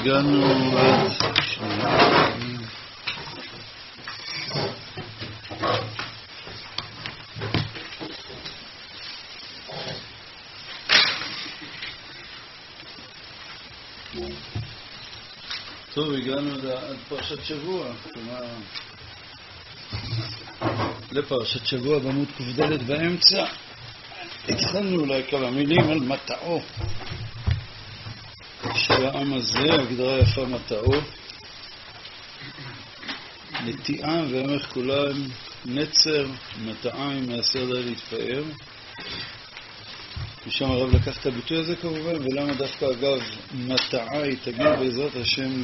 הגענו עד שנייה. טוב, הגענו עד פרשת שבוע, כלומר לפרשת שבוע בעמוד ק"ד באמצע. התחלנו אולי כמה מילים על מטעו של העם הזה, הגדרה יפה מטעו, נטיעה ועמך כולם נצר, מטעיים מעשר די להתפאר. משם הרב לקח את הביטוי הזה כמובן, ולמה דווקא אגב מטעי תגיעו בעזרת השם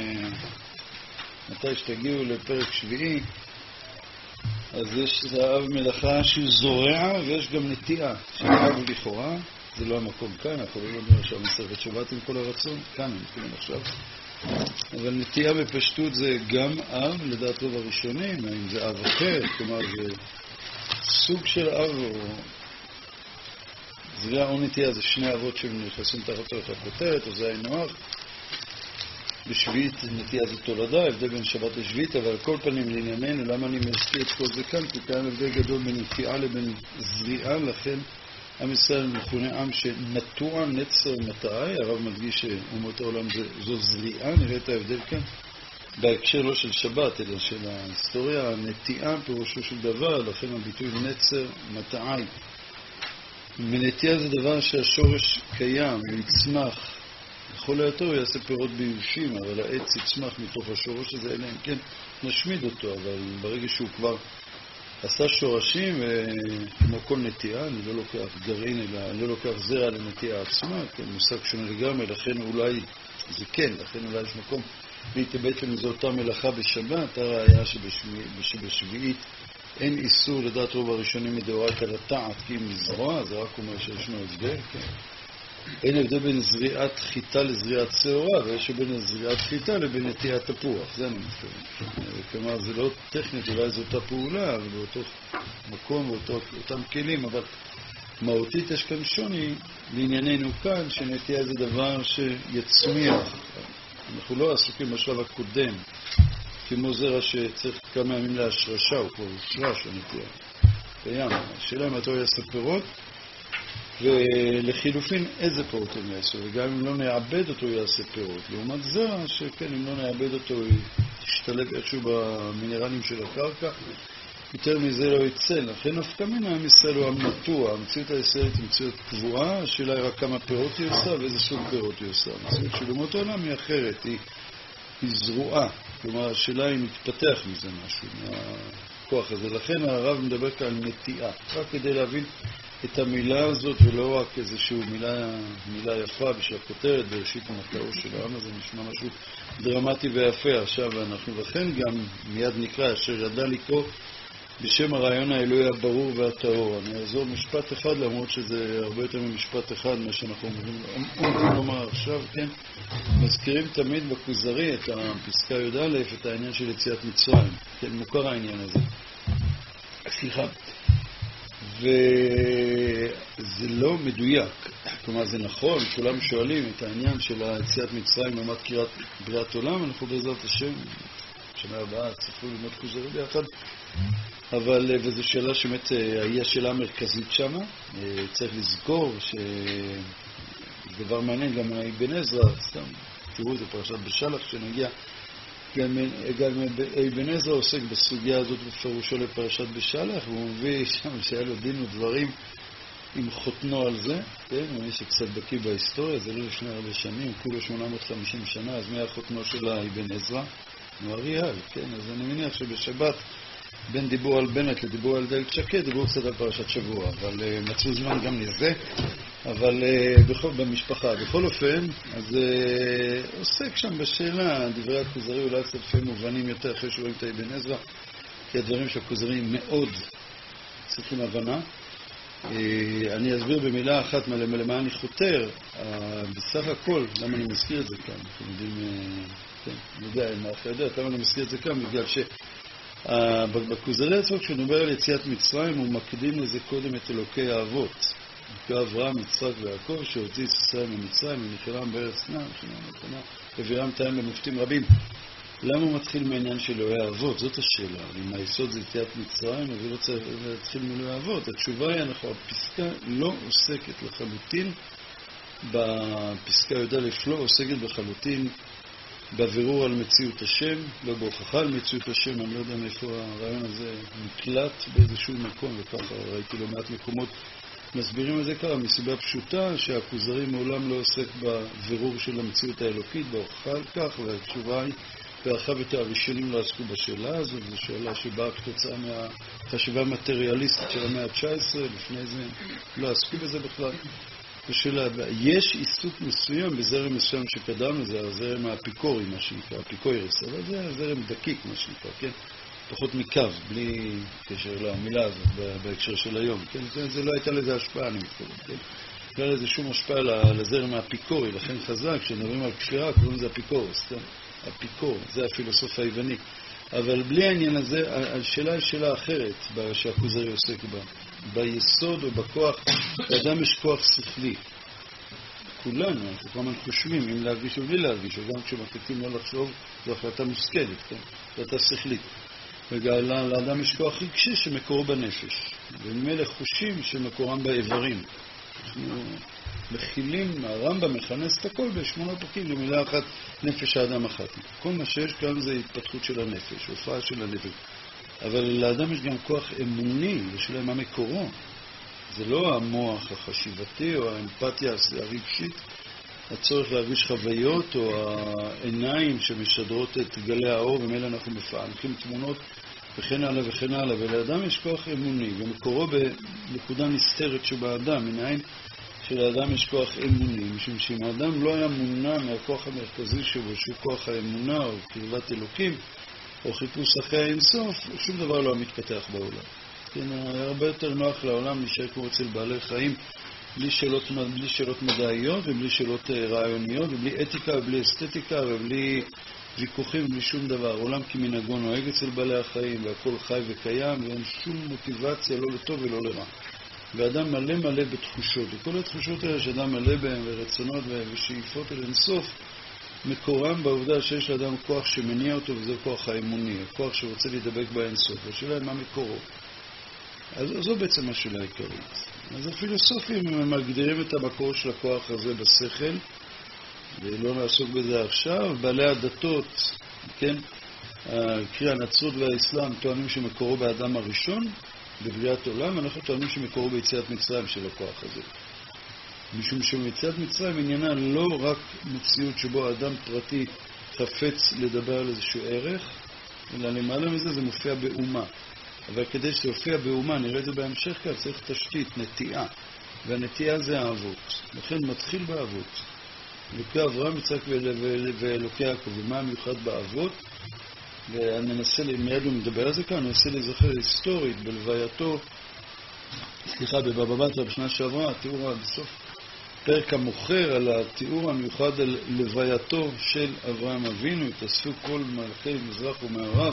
מתי שתגיעו לפרק שביעי, אז יש אב מלאכה שהוא זורע ויש גם נטיעה של אב לכאורה. זה לא המקום כאן, אנחנו לא יודעים עכשיו מסכת שבת עם כל הרצון, כאן אנחנו עכשיו, אבל נטיעה בפשטות זה גם אב לדעת רוב הראשונים, האם זה אב אחר, כלומר זה סוג של אב או זריעה או נטיעה, זה שני אבות שנכנסים תחת אותה הכותרת, או זה היינו הך. בשביעית נטיעה זה תולדה, הבדל בין שבת לשביעית, אבל על כל פנים לענייננו, למה אני מזכיר את כל זה כאן? כי כאן הבדל גדול בין נטיעה לבין זריעה, לכן עם ישראל מכונה עם שנטוע נצר מטעי. הרב מדגיש שאומות העולם זו זריעה, נראה את ההבדל כאן בהקשר לא של שבת אלא של ההיסטוריה. נטיעה פירושו של דבר, לכן הביטוי נצר מטעי. מנטיעה זה דבר שהשורש קיים, הוא יצמח, בכל היותר הוא יעשה פירות ביושים, אבל העץ יצמח מתוך השורש הזה, אלא אם כן נשמיד אותו, אבל ברגע שהוא כבר עשה שורשים, כמו כל נטיעה, אני לא לוקח גרעין, אלא אני לא לוקח זרע לנטיעה עצמה, כן, מושג שונה לגמרי, לכן אולי, זה כן, לכן אולי יש מקום להתאבט למזו אותה מלאכה בשבת. הראיה שבשביעית אין איסור לדעת רוב הראשונים מדאורייתא לטעת, כי אם לזרוע, זה רק אומר שישנו הבדל, כן. אין הבדל בין זריעת חיטה לזריעת שעורה, ויש בין זריעת חיטה לבין נטיעת תפוח, זה אני מתכוון. כלומר, זה לא טכנית, אולי זו אותה פעולה, אבל באותו מקום, באותם כלים, אבל מהותית יש כאן שוני לענייננו כאן, שנטיעה זה דבר שיצמיח. אנחנו לא עסוקים בשלב הקודם, כמו זרע שצריך כמה ימים להשרשה, הוא כבר הושרש הנטיעה. קיים, השאלה אם אתה יעשה פירות, ולחילופין איזה פירות הם יעשו, וגם אם לא נעבד אותו יעשה פירות. לעומת זרע שכן, אם לא נעבד אותו הוא ישתלב איכשהו במינרלים של הקרקע, יותר מזה לא יצא. לכן נפקא מינה עם ישראל הוא המטוע, המציאות הישראלית היא מציאות קבועה, השאלה היא רק כמה פירות היא עושה ואיזה סוג פירות היא עושה. המציאות של אומות העולם היא אחרת, היא זרועה, כלומר השאלה היא מתפתח מזה משהו, מהכוח הזה. לכן הרב מדבר כאן על נטיעה, רק כדי להבין את המילה הזאת, ולא רק איזושהי מילה יפה בשביל הכותרת בראשית המטעו של העם הזה, נשמע משהו דרמטי ויפה. עכשיו אנחנו לכן גם מיד נקרא אשר ידע לקרוא בשם הרעיון האלוהי הברור והטהור. אני אעזור משפט אחד, למרות שזה הרבה יותר ממשפט אחד מה שאנחנו אומרים לומר עכשיו, כן. מזכירים תמיד בכוזרי את הפסקה י"א, את העניין של יציאת מצרים, כן, מוכר העניין הזה, סליחה, וזה לא מדויק, כלומר זה נכון, כולם שואלים את העניין של יציאת מצרים לעומת קריאת בריאת עולם. אנחנו בעזרת השם שנה הבאה צפו ללמוד כוזרי ביחד, אבל וזו שאלה שבאמת היא השאלה המרכזית שם. צריך לזכור שדבר מעניין, גם אבן עזרא, סתם תראו את זה פרשת בשלח שנגיע, גם אבן עזרא עוסק בסוגיה הזאת בפירושו לפרשת בשלח, והוא מביא שם שהיה לו דין ודברים עם חותנו על זה, כן? מי שקצת בקיא בהיסטוריה, זה לא לפני הרבה שנים, כולו 850 שנה, אז מי החותנו של אבן עזרא? אריאל, כן? אז אני מניח שבשבת בין דיבור על בנט לדיבור על דלת שקד, דיבור קצת על פרשת שבוע, אבל מצאו זמן גם לזה, אבל במשפחה. בכל אופן, אז עוסק שם בשאלה, דברי הכוזרי אולי קצת לפעמים מובנים יותר אחרי שרואים את אבן עזרא, כי הדברים של הכוזרי מאוד צריכים הבנה. אני אסביר במילה אחת למה אני חותר. בסך הכל, למה אני מזכיר את זה כאן? אתם יודעים, כן, אני יודע, מה אחרי יודעת, למה אני מזכיר את זה כאן? בגלל שבכוזרי עצמו, כשהוא מדבר על יציאת מצרים, הוא מקדים לזה קודם את אלוקי האבות. אלוקי אברהם, יצחק ויעקב, שהוציא את ישראל ממצרים, ונכלם בארץ כנען, אבירם טען במופתים רבים. למה הוא מתחיל מהעניין של אלוהי האבות? זאת השאלה. אם היסוד זה יציאת מצרים, אז הוא לא צריך להתחיל מאלוהי האבות. התשובה היא, הפסקה לא עוסקת לחלוטין, בפסקה י"א לא עוסקת בחלוטין בבירור על מציאות השם, לא בהוכחה על מציאות השם. אני לא יודע מאיפה הרעיון הזה נקלט באיזשהו מקום, וככה ראיתי לא מעט מקומות מסבירים את זה ככה, מסיבה פשוטה שהכוזרי מעולם לא עוסק בבירור של המציאות האלוקית, בהוכחה על כך, והתשובה היא, והרחב יותר הראשונים לא עסקו בשאלה הזאת. זו שאלה שבאה כתוצאה מהחשיבה המטריאליסטית של המאה ה-19, לפני זה לא עסקו בזה בכלל. השאלה, יש עיסוק מסוים בזרם מסוים שקדם לזה, הזרם האפיקורי, מה שנקרא, אפיקוירס, אבל זה הזרם דקיק, מה שנקרא, כן? פחות מקו, בלי קשר למילה הזאת, בהקשר של היום, כן? זה לא הייתה לזה השפעה, אני מתכוון, כן? לא היה לזה שום השפעה לזרם האפיקורי, לכן חזק, כשנדברים על כפירה, קוראים לזה אפיקורס, כן? אפיקור, זה הפילוסוף היווני. אבל בלי העניין הזה, השאלה היא שאלה אחרת שהכוזרי עוסק בה. ביסוד או בכוח, לאדם יש כוח שכלי. כולנו, אנחנו כמובן חושבים אם להרגיש או בלי להרגיש, וגם כשמחליטים לא לחשוב, זו החלטה מושכלת, כן? החלטה שכלית. ולאדם יש כוח רגשי שמקורו בנפש. וממילא חושים שמקורם באיברים. אנחנו מכילים, הרמב"ם מכנס את הכל ב8 פרקים, במילה אחת, נפש האדם אחת. כל מה שיש כאן זה התפתחות של הנפש, הופעה של הנפש. אבל לאדם יש גם כוח אמוני, לשאלה מה מקורו. זה לא המוח החשיבתי או האמפתיה הרגשית, הצורך להרגיש חוויות או העיניים שמשדרות את גלי האור, ומאלה אנחנו מפענחים תמונות וכן הלאה וכן הלאה. ולאדם יש כוח אמוני, ומקורו בנקודה נסתרת שבאדם, מנין שלאדם יש כוח אמוני, משום שאם האדם לא היה מונע מהכוח המרכזי שבו, שהוא כוח האמונה או קרבת אלוקים, או חיפוש אחרי האינסוף, שום דבר לא מתפתח בעולם. כן, הרבה יותר נוח לעולם להישאר כמו אצל בעלי חיים, בלי שאלות מדעיות ובלי שאלות רעיוניות, ובלי אתיקה ובלי אסתטיקה ובלי ויכוחים ובלי שום דבר. העולם כמנהגו נוהג אצל בעלי החיים, והכל חי וקיים, ואין שום מוטיבציה לא לטוב ולא לרע. ואדם מלא מלא בתחושות, וכל התחושות האלה שאדם מלא בהן, ורצונות ושאיפות אל אינסוף, מקורם בעובדה שיש לאדם כוח שמניע אותו, וזה כוח האמוני, הכוח שרוצה להידבק באינסוף. והשאלה מה מקורו. אז זו בעצם השאלה העיקרית. אז הפילוסופים מגדירים את המקור של הכוח הזה בשכל, ולא נעסוק בזה עכשיו. בעלי הדתות, כן, קרי הנצרות והאסלאם, טוענים שמקורו באדם הראשון, בבריאת עולם. אנחנו טוענים שמקורו ביציאת מצרים של הכוח הזה. משום שביציאת מצרים עניינה לא רק מציאות שבו האדם פרטי חפץ לדבר על איזשהו ערך, אלא למעלה מזה זה מופיע באומה. אבל כדי שיופיע באומה, נראה את זה בהמשך כאן, צריך תשתית, נטיעה. והנטיעה זה האבות. לכן מתחיל באבות. אלוקי אברהם, יצחק ואלוקי יעקב. ומה המיוחד באבות? ואני מנסה, מיד הוא מדבר על זה כאן, אני מנסה להיזכר היסטורית בלווייתו, בבבא בתרא בשנה שעברה, התיאור בסוף פרק המוכר על התיאור המיוחד על לווייתו של אברהם אבינו. התאספו כל מלכי מזרח ומערב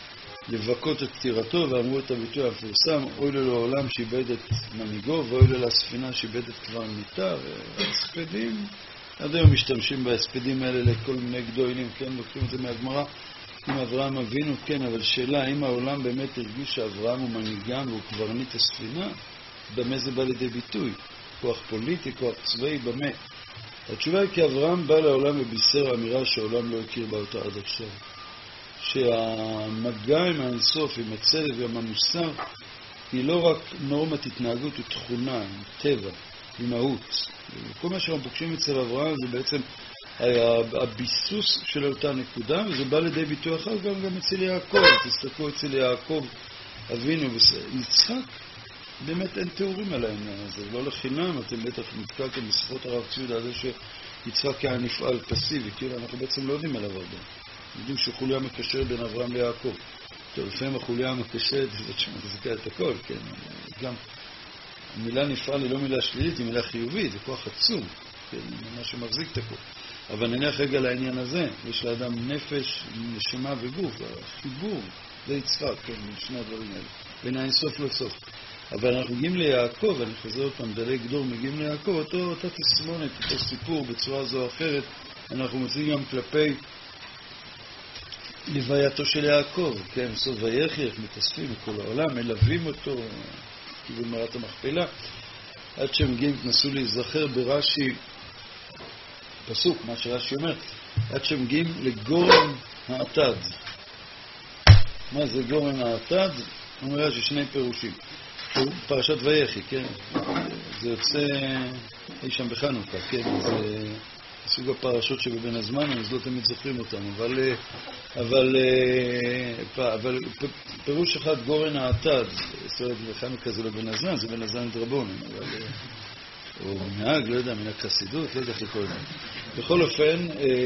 לבכות את פטירתו, ואמרו את הביטוי המפורסם, אוי לו לעולם שאיבד את מנהיגו, ואוי לו לספינה שאיבד את קברניטה. והספדים, עד היום משתמשים בהספדים האלה לכל מיני גדולים, כן, לוקחים את זה מהגמרא עם אברהם אבינו, כן, אבל שאלה, האם העולם באמת הרגיש שאברהם הוא מנהיגם והוא קברניט הספינה? במה זה בא לידי ביטוי? כוח פוליטי, כוח צבאי, במה? התשובה היא כי אברהם בא לעולם ובישר האמירה שהעולם לא הכיר בה אותה עד עכשיו. שהמגע עם האינסוף, עם הצדק ועם המוסר, היא לא רק נורמת התנהגות ותכונה, עם טבע, עם מהות. כל מה שאנחנו פוגשים אצל אברהם זה בעצם הביסוס של אותה נקודה, וזה בא לידי ביטוי אחר גם אצל יעקב. תסתכלו אצל יעקב אבינו ויצחק, באמת אין תיאורים על העניין הזה. לא לחינם, אתם בטח נתקלתם בספרות הרב ציודה על זה שיצחק היה נפעל פסיבי, כאילו אנחנו בעצם לא יודעים עליו הרבה. יודעים שחוליה מקשר בין אברהם ליעקב. טוב, לפעמים החוליה מקשרת, זאת שמחזיקה את הכל, כן? גם המילה נפעל היא לא מילה שלילית, היא מילה חיובית, זה כוח עצום, כן? מה שמחזיק את הכל. אבל נניח רגע לעניין הזה, יש לאדם נפש, נשמה וגוף, החיבור, זה יצחק, כן? משני הדברים האלה. בין האינסוף לסוף. אבל אנחנו מגיעים ליעקב, אני חוזר אותם, דלי גדור מגיעים ליעקב, אותה תסמונת, אותו סיפור בצורה זו או אחרת, אנחנו מוצאים גם כלפי לווייתו של יעקב, כן, סוד ויחי, איך מתאספים מכל העולם, מלווים אותו, כיוון מערת המכפלה, עד שהם מגיעים, תנסו להיזכר ברש"י, פסוק, מה שרש"י אומר, עד שהם מגיעים לגורן האטד. מה זה גורן האטד? הוא אומר ששני פירושים. פרשת ויחי, כן? זה יוצא אי שם בחנוכה, כן? זה סוג הפרשות שבבין הזמן, אז לא תמיד זוכרים אותם, אבל פירוש אחד גורן האטד, זאת אומרת, בחנוכה זה לא בין הזמן, זה בין הזמן דרבון, או מנהג, לא יודע, מן החסידות, לא יודע איך לקרוא את זה. בכל אופן,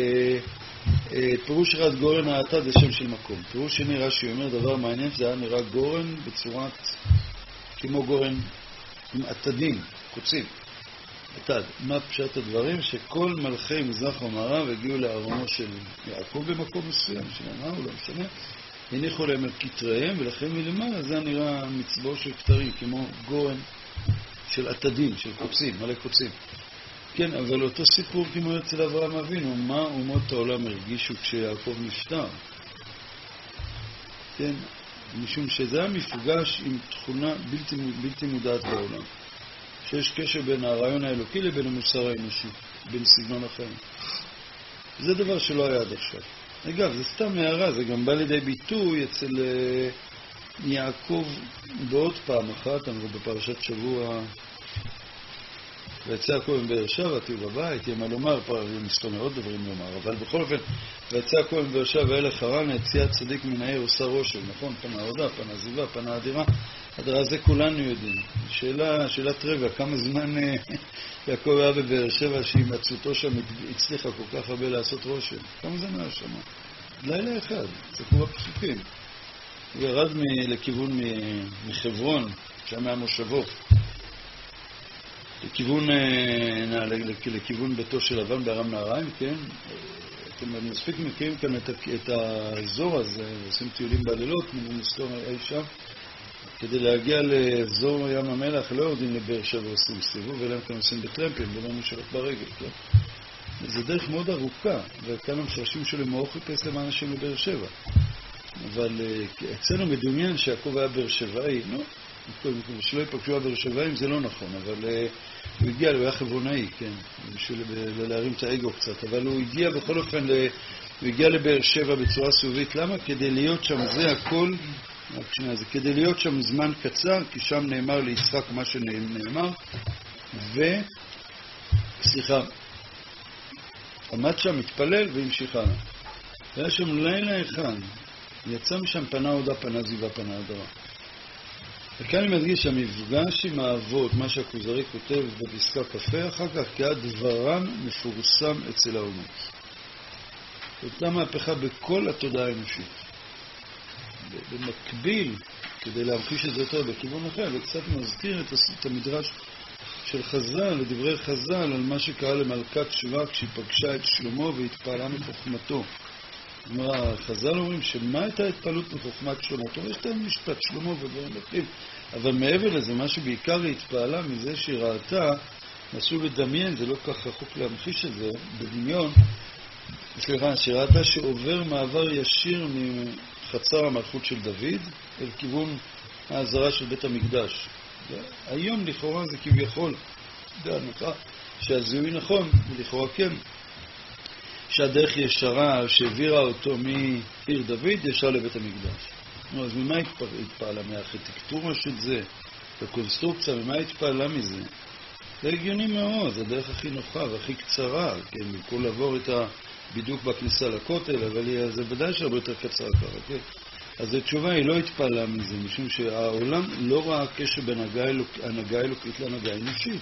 פירוש אחד גורן האטד זה שם של מקום. פירוש שני רש"י אומר דבר מעניין, זה היה נראה גורן בצורת כמו גורן עם עתדים, קוצים. עתד. מה פשט הדברים? שכל מלכי מזרח ומערב הגיעו לארונו של יעקב במקום מסוים, שנאמר, הוא לא משנה, הניחו להם על כתריהם, ולכן מלמעלה זה נראה מצבור של כתרים, כמו גורן של עתדים, של קוצים, מלא קוצים. כן, אבל אותו סיפור כמו אצל אברהם אבינו, מה אומות העולם הרגישו כשיעקב נפטר? כן, משום שזה היה מפגש עם תכונה בלתי מודעת בעולם. שיש קשר בין הרעיון האלוקי לבין המוסר האנושי, בין סגנון החיים. זה דבר שלא היה עד עכשיו. אגב, זה סתם הערה, זה גם בא לידי ביטוי אצל יעקב בעוד פעם אחת, אנחנו בפרשת שבוע, ויצא יעקב עם באר שבע, תהיו בבית, יהיה מה לומר, מסתום מאוד דברים לומר, אבל בכל אופן, ויצא יעקב עם באר שבע ואלה חרן, יציאת צדיק מן העיר עושה רושם, נכון? פנה העודה, פנה עזיבה, פנה הדירה, הדרה זה כולנו יודעים. שאלת רבע, כמה זמן יעקב היה בבאר שבע שהימצאותו שם הצליחה כל כך הרבה לעשות רושם? כמה זמן היה שם? לילה אחד, צפו בפסוקים. הוא ירד לכיוון מחברון, שם מהמושבו, לכיוון ביתו של לבן בארם נהריים, כן? אתם מספיק מכירים כאן את האזור הזה, עושים טיולים בלילות, מסתום אי שם, כדי להגיע לאזור ים המלח, לא יורדים לבאר שבע עושים סיבוב, אלא כאן עושים בטרמפים, ולא משלט ברגל, כן? זה דרך מאוד ארוכה, וכאן המשרשים שלו מאוד חיפש למה אנשים לבאר שבע. אבל אצלנו מדומיין שיעקב היה באר שבעי, לא? שלא יפגשו באר שבעים זה לא נכון, אבל הוא הגיע, הוא היה חברונאי, כן, בשביל להרים את האגו קצת, אבל הוא הגיע בכל אופן, הוא הגיע לבאר שבע בצורה סובית. למה? כדי להיות שם, זה הכל, זה כדי להיות שם זמן קצר, כי שם נאמר ליצחק מה שנאמר, עמד שם, התפלל והמשיכה. היה שם לילה אחד, יצא משם פנה עודה, פנה זיווה, פנה הדרה. וכאן אני מדגיש שהמפגש עם האבות, מה שהכוזרי כותב בפסקה קפה, אחר כך כעד דברם מפורסם אצל האומות. אותה מהפכה בכל התודעה האנושית. במקביל, כדי להמחיש את זה יותר בכיוון אחר, וקצת מזכיר את המדרש של חז"ל, לדברי חז"ל, על מה שקרה למלכת שבא כשהיא פגשה את שלמה והתפעלה מחוכמתו. כלומר, חז"ל אומרים שמה הייתה התפעלות מחוכמת שלמה? טוב, יש להם משפט שלמה ודברים אחרים, אבל מעבר לזה, מה שבעיקר היא התפעלה מזה שהיא ראתה, נסו לדמיין, זה לא כך רחוק להמחיש את זה, בדמיון, שראתה שעובר מעבר ישיר מחצר המלכות של דוד אל כיוון העזרה של בית המקדש. היום לכאורה זה כביכול, בהנחה שהזיהוי נכון, ולכאורה כן, שהדרך ישרה שהעבירה אותו מעיר דוד ישר לבית המקדש. אז ממה התפעלה? מהארכיטקטורה של זה, הקונסטרוקציה, ממה התפעלה מזה? זה הגיוני מאוד, זה הדרך הכי נוחה והכי קצרה, כן, במקום לעבור את בדיוק בכניסה לכותל, אבל זה ודאי שהרבה יותר קצר ככה, כן? אז התשובה היא לא התפעלה מזה, משום שהעולם לא ראה קשר בין הנהגה אלוקית להנהגה אנושית.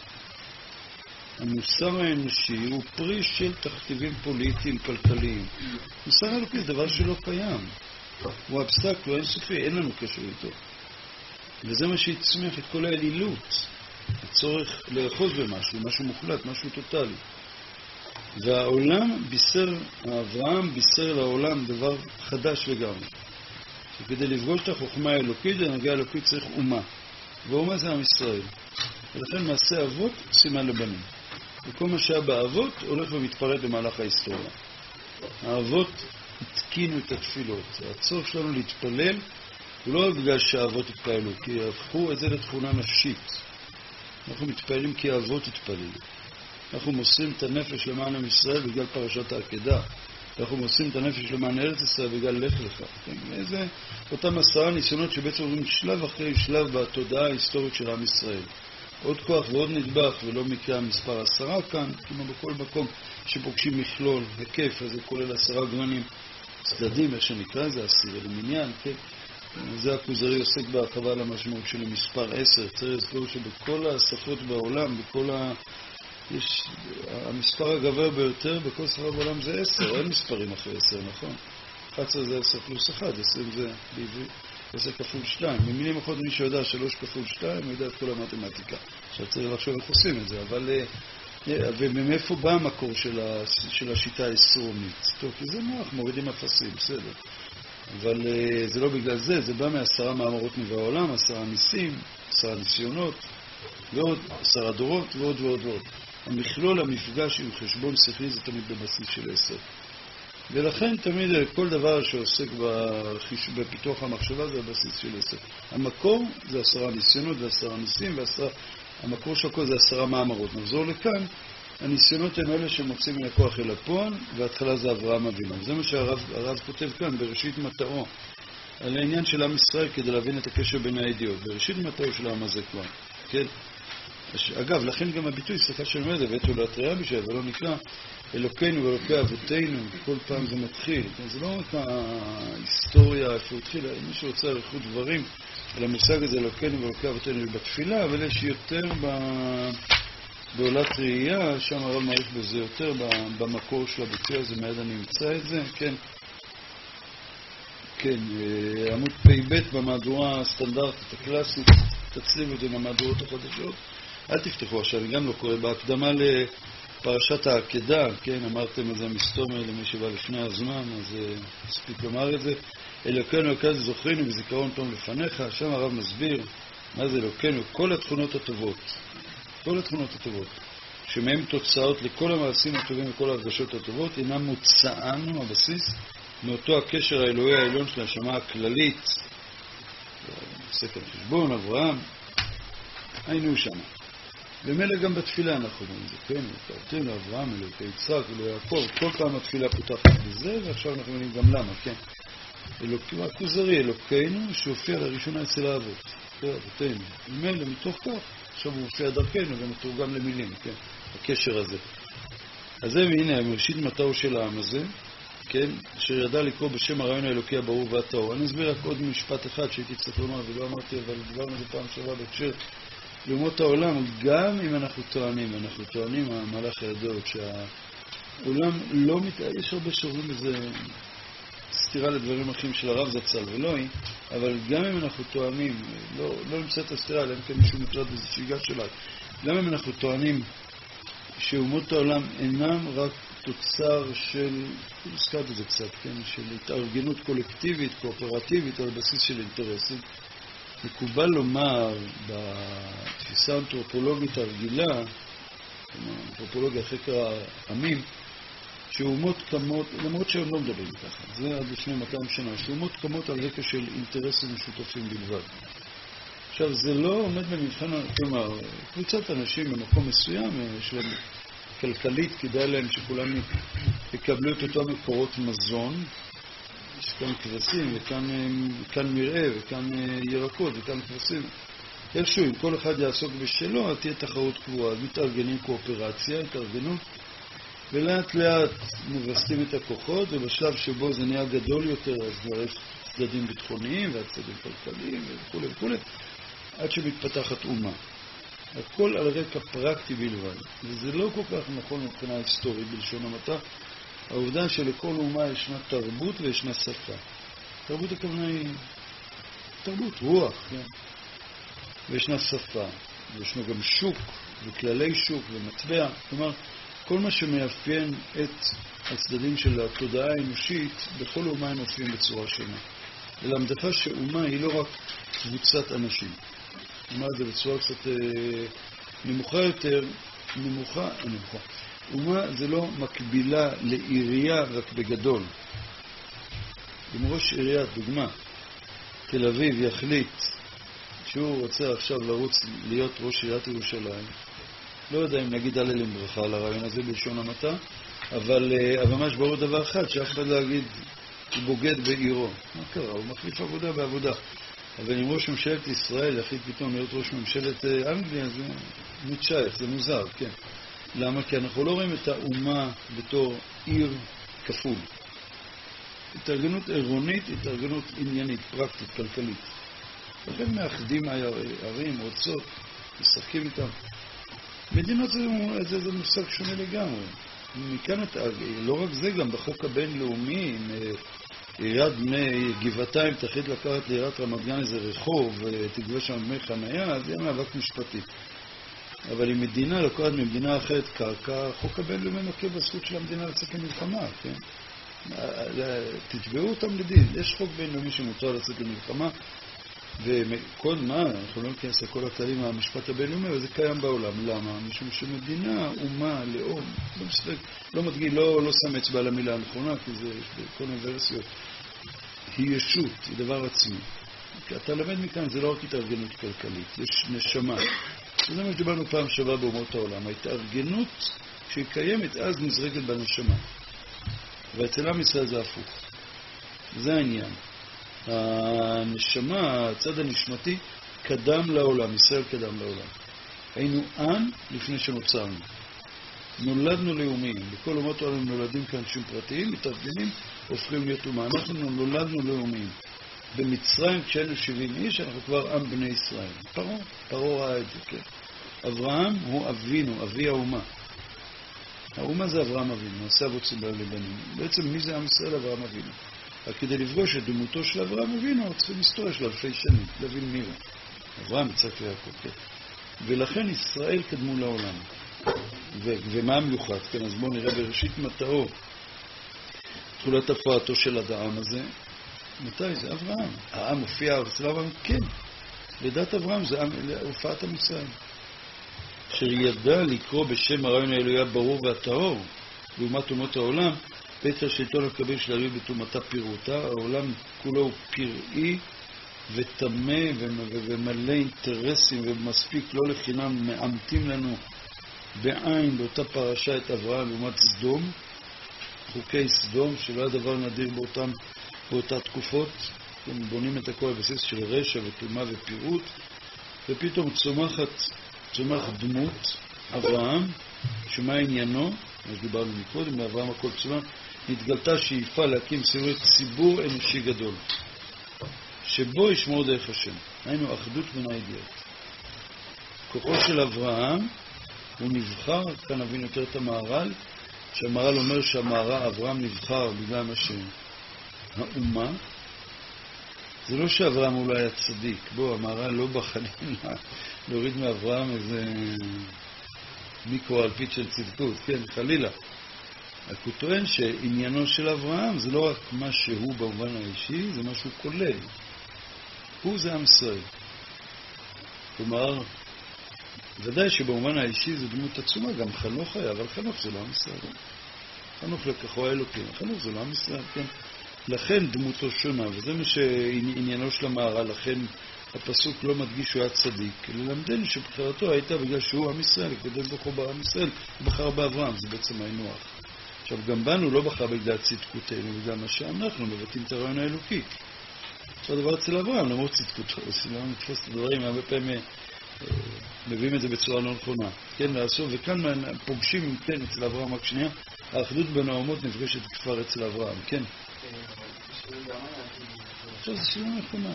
המוסר האנושי הוא פרי של תכתיבים פוליטיים, כלכליים. מוסר האלוקי זה דבר שלא קיים. הוא אבסטרקט, הוא אינסופי, אין לנו קשר איתו. וזה מה שהצמיח את כל האלילות. הצורך לאחוז במשהו, משהו מוחלט, משהו טוטלי. והעולם בישר, אברהם בישר לעולם דבר חדש לגמרי. שכדי לפגוש את החוכמה האלוקית, להנהגה האלוקית צריך אומה. ואומה זה עם ישראל. ולכן מעשה אבות סימן לבנים. וכל מה שהיה באבות הולך ומתפרט במהלך ההיסטוריה. האבות התקינו את התפילות. הצורך שלנו להתפלל הוא לא רק בגלל שהאבות התפעלו, כי הפכו את זה לתכונה נפשית. אנחנו מתפעלים כי האבות התפעלו. אנחנו מוסרים את הנפש למען עם ישראל בגלל פרשת העקדה. אנחנו מוסרים את הנפש למען ארץ ישראל בגלל לך לך. זה אותם 10 ניסיונות שבעצם עוברים שלב אחרי שלב בתודעה ההיסטורית של עם ישראל. עוד כוח ועוד נדבך, ולא מקרה המספר 10 כאן, כמו בכל מקום שפוגשים מכלול, היקף, אז זה כולל 10 גוונים צדדים, איך שנקרא, זה 10 למניין, כן? זה הכוזרי עוסק בהרחבה למשמעות של מספר 10. צריך לזכור שבכל השפות בעולם, המספר הגבר ביותר בכל שפה בעולם זה 10, אין מספרים אחרי 10, נכון? 11 זה 10 פלוס 1, 20 זה בעברית 10 כפול 2. במילים אחרות מי שיודע 3 כפול 2, הוא יודע את כל המתמטיקה. עכשיו צריך לחשוב איך עושים את זה, אבל ומאיפה בא המקור של השיטה העשרונית? טוב, כי זה נוח, מורידים אפסים, בסדר. אבל זה לא בגלל זה, זה בא מ10 מאמרות נברא העולם, 10 ניסים, 10 ניסיונות, ועוד 10 דורות, ועוד ועוד ועוד. המכלול, המפגש עם חשבון שכלי זה תמיד בבסיס של 10. ולכן תמיד כל דבר שעוסק בפיתוח המחשבה זה הבסיס של 10. המקור זה 10 ניסיונות ו10 ניסים, המקור של הכל זה 10 מאמרות. נחזור לכאן, הניסיונות הם אלה שמוצאים מן הכוח אל הפועל, וההתחלה זה אברהם אבינו. זה מה שהרב כותב כאן בראשית מטאו, על העניין של עם ישראל כדי להבין את הקשר בין הידיעות. בראשית מטאו של העם הזה כבר, כן? אגב, לכן גם הביטוי, סליחה של מזה, ואתו להתריעה בשביל, ולא נקרא, אלוקינו ואלוקי אבותינו, כל פעם זה מתחיל. זה לא רק ההיסטוריה, איפה הוא התחיל, מי שרוצה עריכות דברים, על המושג הזה, אלוקינו ואלוקי אבותינו בתפילה, אבל יש יותר בעולת ראייה, שם הרב מעריך בזה יותר, במקור של הביטוי הזה, מיד אני אמצא את זה, כן. כן, עמוד פ"ב במהדורה הסטנדרטית הקלאסית, תצליבו את זה במהדורות החדשות. אל תפתחו עכשיו, אני גם לא קורא, בהקדמה לפרשת העקדה, כן, אמרתם את זה מסתומר למי שבא לפני הזמן, אז הספיק לומר את זה. אלוקינו אלוקי זוכרינו בזיכרון טוב לפניך, שם הרב מסביר מה זה אלוקינו, כל התכונות הטובות, כל התכונות הטובות, שמהם תוצאות לכל המעשים הטובים וכל ההרגשות הטובות, אינם מוצאנו, הבסיס, מאותו הקשר האלוהי העליון של השמה הכללית, ספר חשבון, אברהם, היינו שם. ומילא גם בתפילה אנחנו אומרים את זה, כן, אלוקינו, אברהם, אלוקי יצחק, אלוקי יעקב, כל פעם התפילה פותחת בזה, ועכשיו אנחנו מבינים גם למה, כן. הכוזרי, אלוקינו, שהופיע לראשונה אצל האבות, אבותינו. ומילא מתוך כך, עכשיו הוא מופיע דרכנו ומתורגם למילים, כן, הקשר הזה. אז זה, והנה, מראשית מטאו של העם הזה, כן, אשר ידע לקרוא בשם הרעיון האלוקי הברור והטהור. אני אסביר רק עוד משפט אחד שהייתי צריך לומר, ולא אמרתי, אבל דיברנו את זה פעם שעברה בהקשר לאומות העולם, גם אם אנחנו טוענים המהלך הידעות, שהעולם לא יש הרבה שאומרים לזה סתירה לדברים אחרים של הרב זצ"ל ולא היא, אבל גם אם אנחנו טוענים, לא נמצא את הסתירה, אלא אם כן מישהו מטרד בזה שיגע שלה, גם אם אנחנו טוענים שאומות העולם אינם רק תוצר של, הזכרת את זה קצת, כן, של התארגנות קולקטיבית, קואופרטיבית, על בסיס של אינטרסים, מקובל לומר בתפיסה האנתרופולוגית הרגילה, אנתרופולוגיה חקר העמים, שאומות קמות, למרות שהם לא מדברים ככה, זה עד לפני 200 שנה, שאומות קמות על רקע של אינטרסים משותפים בלבד. עכשיו, זה לא עומד במבחן, כלומר, קבוצת אנשים במקום מסוים, שלהם כלכלית, כדאי להם שכולם יקבלו את אותם מקורות מזון, יש כאן כבשים, וכאן מרעה, וכאן ירקות, וכאן כבשים. איכשהו, אם כל אחד יעסוק בשלו, תהיה תחרות קבועה. אז מתארגנים קואופרציה, התארגנות, ולאט לאט מבסטים את הכוחות, ובשלב שבו זה נהיה גדול יותר, אז כבר יש צדדים ביטחוניים, והצדדים כלכליים, וכו' וכו', עד שמתפתחת אומה. הכל על רקע פרקטי בלבד. וזה לא כל כך נכון מבחינה היסטורית בלשון המעטה. העובדה שלכל אומה ישנה תרבות וישנה שפה. תרבות הכוונה היא תרבות, רוח, כן? וישנה שפה. וישנו גם שוק, וכללי שוק, ומטבע. כלומר, כל מה שמאפיין את הצדדים של התודעה האנושית, בכל אומה הם מופיעים בצורה שונה. ולמדפה שאומה היא לא רק קבוצת אנשים. נאמר את זה בצורה קצת נמוכה יותר, נמוכה. אומה זה לא מקבילה לעירייה רק בגדול. אם ראש עירייה, דוגמה, תל אביב יחליט שהוא רוצה עכשיו לרוץ להיות ראש עיריית ירושלים, לא יודע אם נגיד הלל עם ברכה על הרעיון הזה בלשון המעטה, אבל ממש ברור דבר אחד, שאף אחד לא יגיד הוא בוגד בעירו. מה קרה? הוא מחליף עבודה בעבודה. אבל אם ראש ממשלת ישראל יחליט פתאום להיות ראש ממשלת אנגליה, זה מתשייך, זה מוזר, כן. למה? כי אנחנו לא רואים את האומה בתור עיר כפול. התארגנות עירונית, התארגנות עניינית, פרקטית, כלכלית. לכן מאחדים הערים, רוצות, משחקים איתם. מדינות זה מושג שונה לגמרי. מכאן לא רק זה, גם בחוק הבינלאומי, עיריית בני גבעתיים תחליט לקחת לעיריית רמת גן איזה רחוב ותגבה שם דמי חניה, זה יהיה מאבק משפטי. אבל אם מדינה לוקחת ממדינה אחרת קרקע, החוק הבינלאומי נוקב בזכות של המדינה לצאת למלחמה, כן? תתבעו אותם לדין. יש חוק בינלאומי שמותר לצאת למלחמה, וכל מה, אנחנו לא נכנס לכל הכללים מהמשפט הבינלאומי, אבל זה קיים בעולם. למה? משום שמדינה, אומה, לאום, לא מספק, לא מדגיל, לא שם אצבע על המילה הנכונה, כי זה יש בכל מיני ורסיות. היא ישות, היא דבר עצמי. אתה למד מכאן, זה לא רק התארגנות כלכלית, יש נשמה. זה מה שדיברנו פעם שווה באומות העולם. ההתארגנות שהיא קיימת, אז נזרקת בנשמה. ואצל עם ישראל זה הפוך. זה העניין. הנשמה, הצד הנשמתי, קדם לעולם, ישראל קדם לעולם. היינו עם לפני שנוצרנו. נולדנו לאומים. בכל אומות העולם נולדים כאנשים פרטיים, מתארגנים, הופכים להיות אומה. אנחנו נולדנו לאומים. במצרים, כשהיינו 70 איש, אנחנו כבר עם בני ישראל. פרעה ראה את זה, כן. אברהם הוא אבינו, אבי האומה. האומה זה אברהם אבינו, עשה אבות ציבור לבנים. בעצם מי זה עם ישראל? אברהם אבינו. רק כדי לפגוש את דמותו של אברהם אבינו, צריכים היסטוריה של אלפי שנים, להבין מי הוא. אברהם, יצחק ויעקב, כן. ולכן ישראל קדמו לעולם. ומה המיוחד? כן, אז בואו נראה בראשית מטאו, תחולת הפרעתו של העם הזה. מתי? זה אברהם. העם הופיע אצל אברהם? כן. לדעת אברהם זה הופעת המצרים. אשר ידע לקרוא בשם הרעיון האלוהי הברור והטהור, לעומת אומות העולם, בית השלטון הקבל של האלוהי בתומתה פירוטה, העולם כולו הוא פראי ותמה ומלא אינטרסים ומספיק, לא לחינם מאמתים לנו בעין באותה פרשה את אברהם לעומת סדום, חוקי סדום, שלא היה דבר נדיר באותה תקופות, הם בונים את הכל הבסיס של רשע וטומאה ופירוט, ופתאום צומח דמות, אברהם, שמה עניינו, אז דיברנו מקודם, מאברהם הכל צומח, נתגלתה שאיפה להקים ציבור אנושי גדול, שבו ישמור דרך השם, היינו אחדות בין הידיעות. כוחו של אברהם, הוא נבחר, כאן נבין יותר את המהר"ל, שהמהר"ל אומר אברהם נבחר בגלל השם. האומה, זה לא שאברהם הוא לא היה צדיק, בוא, המהר"ל לא בחנים להוריד מאברהם איזה מיקרו-אלפית של צדקות, כן, חלילה. רק הוא טוען שעניינו של אברהם זה לא רק מה שהוא במובן האישי, זה מה שהוא כולל. הוא זה עם ישראל. כלומר, ודאי שבמובן האישי זה דמות עצומה, גם חנוך היה, אבל חנוך זה לא עם ישראל. חנוך לקחו האלוקים, חנוך זה לא עם ישראל, כן. לכן דמותו שונה, וזה מה שעניינו של המהר"ל, לכן הפסוק לא מדגיש שהוא היה צדיק, ללמדנו שבחירתו הייתה בגלל שהוא עם ישראל, הקדוש ברוך הוא בעם ישראל, הוא בחר באברהם, זה בעצם היינו הך. עכשיו, גם בנו לא בחר בגלל צדקותנו, בגלל מה שאנחנו מבטאים את הרעיון האלוקי. עכשיו הדבר אצל אברהם, למרות צדקותו, לא נתפוס את הדברים, הרבה פעמים מביאים את זה בצורה לא נכונה. כן, לעשות, וכאן פוגשים, כן, אצל אברהם רק שנייה, האחדות בין האומות נפגשת כבר אצל אברהם, כן. עכשיו זו שאלה נכונה.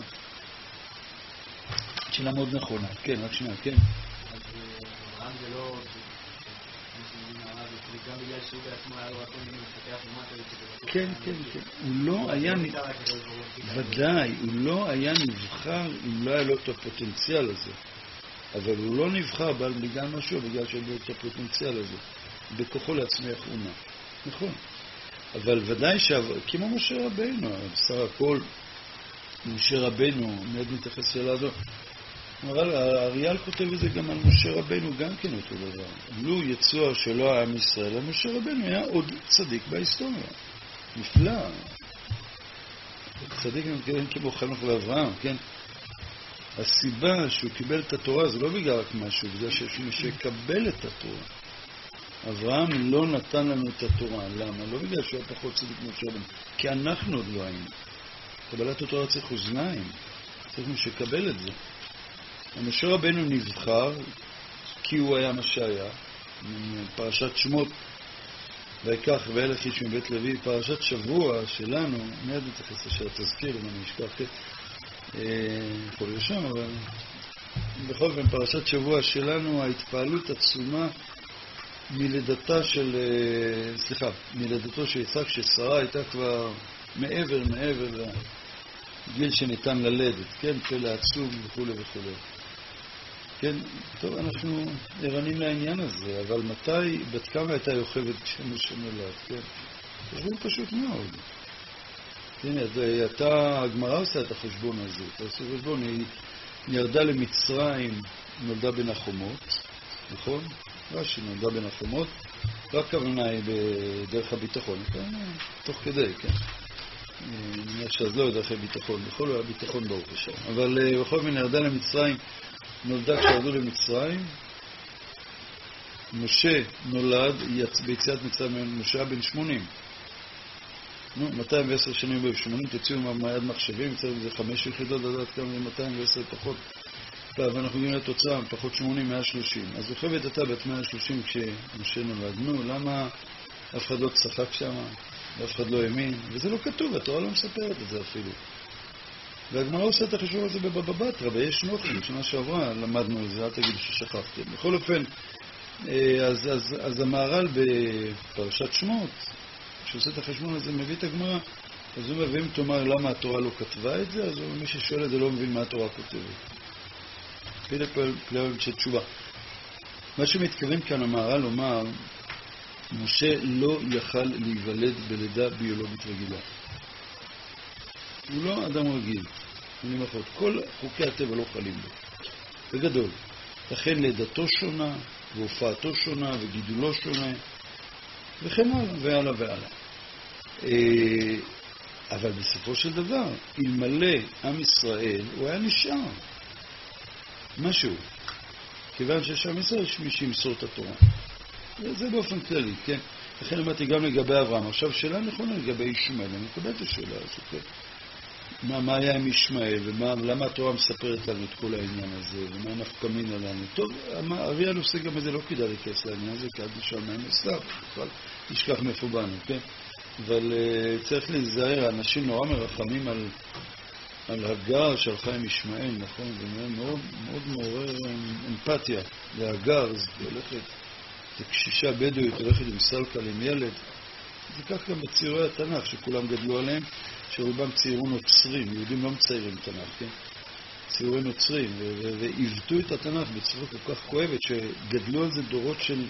שאלה מאוד נכונה, כן, רק שנייה, כן. אז אברהם זה לא... גם בגלל שהוא בעצמו היה לו רצון לפתח ומטה... כן, כן, כן. הוא לא היה... ודאי, הוא לא היה נבחר אם לא היה לו את הפוטנציאל הזה. אבל הוא לא נבחר בגלל משהו, בגלל שאין לו את הפוטנציאל הזה. בכוחו להצמיח אומה. נכון. אבל ודאי כמו משה רבינו, בסך הכל, משה רבינו, מיד מתייחס שאלה הזו, אבל האריאל כותב את זה גם על משה רבנו, גם כן אותו דבר. לו יצוע שלא היה עם ישראל, משה רבנו היה עוד צדיק בהיסטוריה. נפלא. צדיק מתכוון כמו חנוך ואברהם, כן? הסיבה שהוא קיבל את התורה זה לא בגלל רק משהו, בגלל שיש מי שיקבל את התורה. אברהם לא נתן לנו את התורה. למה? לא בגלל שהוא היה פחות צדיק משה רבנו, כי אנחנו עוד לא היינו. קבלת התורה צריך אוזניים, צריך מי שקבל את זה. משה רבנו נבחר כי הוא היה מה שהיה. פרשת שמות, ויקח וילך איש מבית לוי, פרשת שבוע שלנו, מיד נתייחס אשר תזכיר, אם אני אשכח, יכול להיות שם, אבל בכל פעם פרשת שבוע שלנו, ההתפעלות עצומה מלידתו של יצחק, ששרה הייתה כבר מעבר לגיל שניתן ללדת, כן, פלא עצום וכו' וכו'. כן, טוב, אנחנו ערנים לעניין הזה, אבל בת כמה הייתה יוכבת כשמשה נולד, כן? חשבון פשוט מאוד. כן, הגמרא עושה את החשבון הזה, תעשו חשבון, היא ירדה למצרים, נולדה בין החומות, נכון? רש"י נולדה בין החומות, לא הכוונה היא בדרך הביטחון, כן? תוך כדי, כן? נניח שאז לא דרך הביטחון, בכל הביטחון ברוך השם. אבל בכל מיני ירדה למצרים, נולדה כשירדו למצרים. משה נולד ביציאת מצרים, משה היה בן 80. 210 שנים ב-80, תציעו מהיד מחשבים, יצאו בזה 5 יחידות, לדעת כמה זה 210 פחות. ואנחנו גיעים לתוצאה, פחות 80, 130. אז יוכבת הייתה בת 130 כשמשה נולד. למה אף אחד לא צחק שם? אף אחד לא האמין? וזה לא כתוב, התורה לא מספרת את זה אפילו. והגמרא עושה את החישוב הזה בבבא בתרא, ויש נוחים, שנה שעברה למדנו את זה, אל תגידו ששכחתם. בכל אופן, אז המהר"ל בפרשת שמות, שעושה את החשבון הזה, מביא את הגמרא, אז הוא מביא, אם תאמר למה התורה לא כתבה את זה, אז מי ששואל את זה לא מבין מה התורה כותבת. פלא של תשובה. מה שמתכוון כאן המהר"ל לומר, משה לא יכל להיוולד בלידה ביולוגית רגילה. הוא לא אדם רגיל. כל חוקי הטבע לא חלים בו. בגדול. לכן לידתו שונה, והופעתו שונה, וגידולו שונה, וכן הלאה והלאה. אבל בסופו של דבר, אלמלא עם ישראל, הוא היה נשאר. משהו. כיוון שיש עם ישראל, יש מי שימסור את התורה. זה באופן כללי, כן? לכן אמרתי גם לגבי אברהם. עכשיו, שאלה נכונה לגבי ישמעאל. אני מקבל את השאלה הזאת, כן? מה היה עם ישמעאל, ולמה התורה מספרת לנו את כל העניין הזה, ומה נפקא מינה לנו. טוב, אריאל עושה גם את זה, לא כדאי להיכנס לעניין הזה, כי עד נשאר מהם אסלאב, בכלל נשכח מאיפה באנו, כן? אבל צריך להיזהר, האנשים נורא מרחמים על הגר שהלכה עם ישמעאל, נכון? זה מאוד מאוד מעורר אמפתיה. להגר, זה הולכת, זה קשישה בדואית, הולכת עם סלקל, עם ילד. זה כך גם בציורי התנ"ך, שכולם גדלו עליהם, שרובם ציירו נוצרים, יהודים לא מציירים תנ"ך, כן? ציירי נוצרים, ועיוותו את התנ"ך בצורה כל כך כואבת, שגדלו על זה דורות של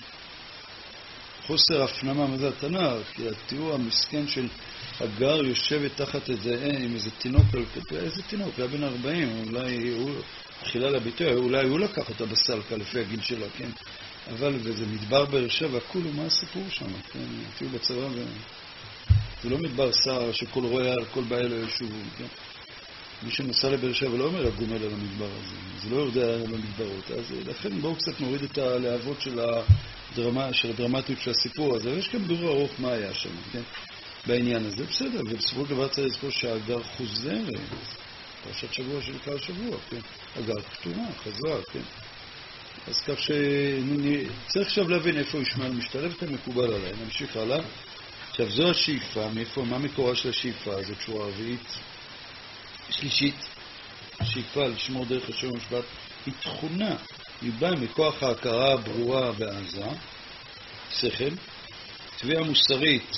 חוסר הפנמה מה זה התנ"ך, כי התיאור המסכן של הגר יושבת תחת עם איזה תינוק, איזה תינוק, היה בן 40, אולי הוא, תחילה לביטוי, אולי הוא לקח אותה בסלקה לפי הגיל שלה, כן? אבל וזה מדבר באר שבע, כולו מה הסיפור שם, כן? תהיו בצבא, זה לא מדבר שר שכל רואה על כל בעיה לא ישובו, כן? מי שנוסע לבאר שבע לא אומר הגומל על המדבר הזה, זה לא יודע על המדברות, אז לכן בואו קצת נוריד את הלהבות של הדרמטיות של הסיפור הזה, ויש כאן בירור ארוך מה היה שם, כן? בעניין הזה, בסדר, ובסופו של דבר צריך לזכור שהאגר חוזר, פרשת שבוע של כל שבוע, כן? אגר כתומה, חזרה, כן? אז כך שצריך עכשיו להבין איפה ישמעאל משתלב, זה מקובל עליי. נמשיך הלאה. עכשיו, זו השאיפה, מה מקורה של השאיפה? זאת שורה רביעית. שלישית, השאיפה לשמור דרך השם ומשפט היא תכונה, היא באה מכוח ההכרה הברורה והעזה, שכל, תביעה מוסרית,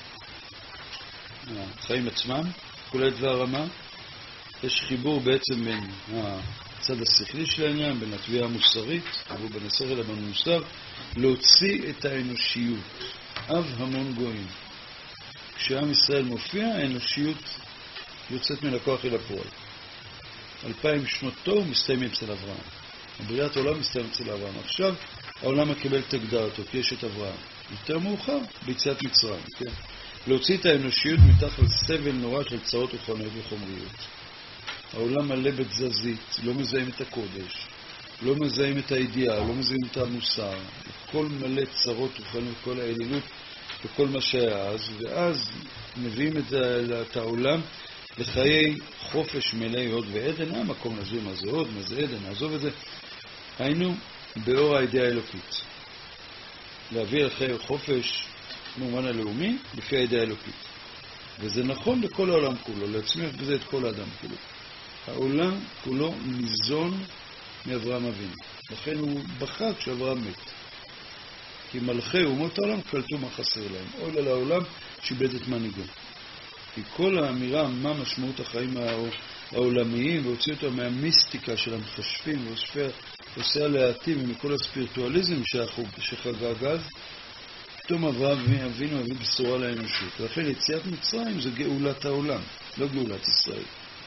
החיים עצמם, כולל דבר רמה, יש חיבור בעצם בין הצד השכלי של העניין, בין התביעה המוסרית, חיבור בין השכל לבין המוסר, להוציא את האנושיות, אב המון גויים. כשעם ישראל מופיע, האנושיות יוצאת מן הכוח אל הפועל. 2000 שנות תוהו מסתיים אצל אברהם. בריאת העולם מסתיים אצל אברהם. עכשיו העולם מקבל את הגדרתו, כי יש את אברהם. יותר מאוחר, ביציאת מצרים, כן? להוציא את האנושיות מתחת סבל נורא של צרות רוחניות וחומריות. העולם מלא בתזזית, לא מזהים את הקודש, לא מזהים את הידיעה, לא מזהים את המוסר. הכל מלא צרות רוחניות, כל האלילות וכל מה שהיה אז, ואז מביאים את העולם לחיי חופש מלא הוד ועדן. המקום לזה, מה זה הוד, מה זה עדן, נעזוב את זה. היינו באור הידיעה האלוקית. להביא לחיי חופש במובן הלאומי לפי הידיעה האלוקית. וזה נכון לכל העולם כולו, להצמיח בזה את כל האדם כולו. העולם כולו ניזון מאברהם אבינו. לכן הוא בכה כשאברהם מת. כי מלכי אומות העולם קלטו מה חסר להם. אוי לה לעולם שאיבד את מנהיגו. כי כל האמירה מה משמעות החיים העולמיים, והוציא אותו מהמיסטיקה של המחשבים, ועושה להעתים ומכל הספירטואליזם שחגג אז, פתאום אברהם אבינו הביא בשורה לאנושות. ולכן יציאת מצרים זה גאולת העולם, לא גאולת ישראל.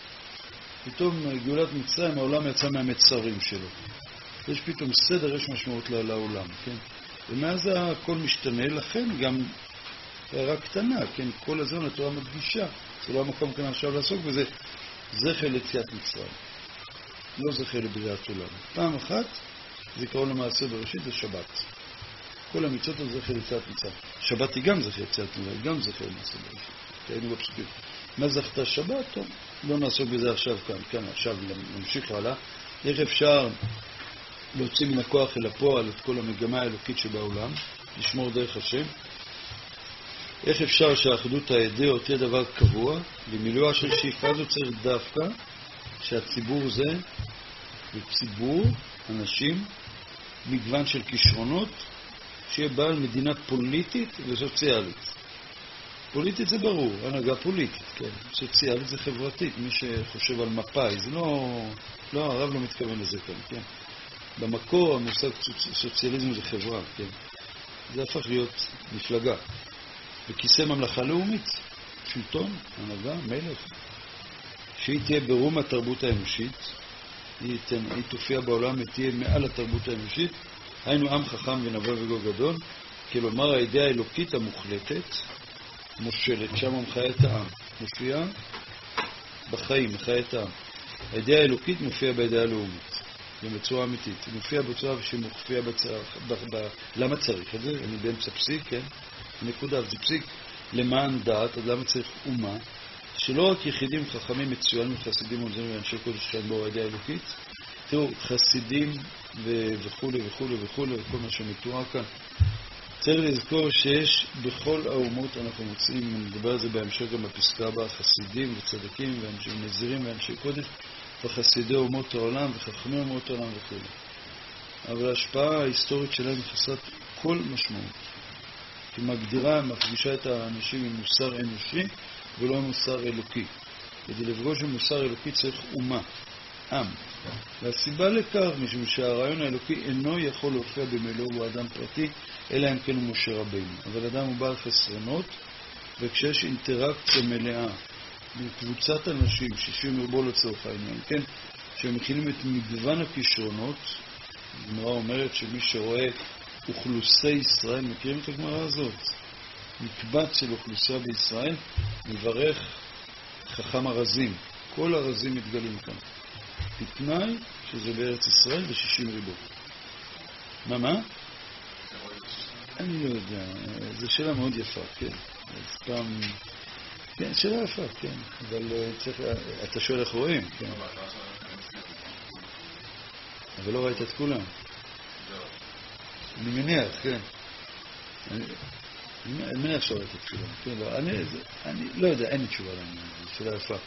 פתאום גאולת מצרים, העולם יצא מהמצרים שלו. יש פתאום סדר, יש משמעות לעולם, כן? ומאז הכל משתנה, לכן גם הערה קטנה, כן? כל הזמן התורה מדגישה. זה לא המקום כאן עכשיו לעסוק בזה. זכר ליציאת מצרים. לא זכר לבריאת עולם. פעם אחת, זיכרון למעשה בראשית זה שבת. כל המצוות על זכר ליציאת מצרים. שבת היא גם זכר ליציאת מצרים, גם זכר למעשה בראשית. היינו בפסוקים. מה זכתה שבת? טוב, לא נעסוק בזה עכשיו כאן. כאן עכשיו נמשיך הלאה. איך אפשר להוציא מן הכוח אל הפועל את כל המגמה האלוקית שבעולם, לשמור דרך השם? איך אפשר שהאחדות האידאות תהיה דבר קבוע? למילואה של שאיפה זו צריך דווקא שהציבור זה, וציבור, אנשים, מגוון של כישרונות, שיהיה בעל מדינה פוליטית וסוציאלית. פוליטית זה ברור, הנהגה פוליטית, כן. סוציאלית זה חברתית, מי שחושב על מפאי, זה לא, הרב לא מתכוון לזה כאן, כן. במקור המושג סוציאליזם זה חברה, כן. זה הפך להיות מפלגה. בכיסא ממלכה לאומית, שלטון, הנהגה, מלך, שהיא תהיה ברום התרבות האנושית, היא תופיע בעולם ותהיה מעל התרבות האנושית, היינו עם חכם ונבוא וגו גדול, כלומר הידיעה האלוקית המוחלטת, מושלת, שם הוא מחיה את העם, מופיע בחיים, מחיה את העם. הידיעה האלוקית מופיע בידיעה הלאומית, בצורה אמיתית, היא מופיע בצורה שמופיע למה צריך את זה? אני באמצע פסיק, כן? נקודה, זה פסיק למען דעת, אז למה צריך אומה? שלא רק יחידים חכמים מצוינים וחסידים ומזונים ואנשי קודש שאין בו הידיעה האלוקית, תראו, חסידים וכו' וכו' וכו' וכל מה שמתואר כאן, צריך לזכור שיש בכל האומות, אנחנו מוצאים, נדבר על זה בהמשך גם בפסקה הבאה, חסידים וצדקים ואנשי נזירים ואנשי קודש וחסידי אומות העולם וחכמי אומות העולם וכו'. אבל ההשפעה ההיסטורית שלהם חסרת כל משמעות. היא מגדירה, מפגישה את האנשים עם מוסר אנושי ולא מוסר אלוקי. כדי לפגוש במוסר אלוקי צריך אומה, עם. והסיבה לכך, משום שהרעיון האלוקי אינו יכול להופיע במילואו הוא אדם פרטי, אלא אם כן הוא משה רבינו. אבל אדם הוא בעל חסרונות, וכשיש אינטראקציה מלאה בקבוצת אנשים, 60 רבו לצורך העניין, כן? שמכילים את מגוון הכישרונות, הגמרא אומרת שמי שרואה אוכלוסי ישראל, מכירים את הגמרא הזאת? מקבץ של אוכלוסייה בישראל, מברך חכם הרזים. כל הרזים מתגלים כאן. בתנאי שזה בארץ ישראל ו60 ריבו. מה? אני לא יודע. זו שאלה מאוד יפה, כן. אז פעם... כן, שאלה יפה, כן. אבל צריך... אתה שואל איך רואים, כן. אבל לא ראית את כולם. אני מניח, כן. אני מניח שראית את כולם. כן, לא. אני לא יודע, אין לי תשובה לעניין. זו שאלה יפה.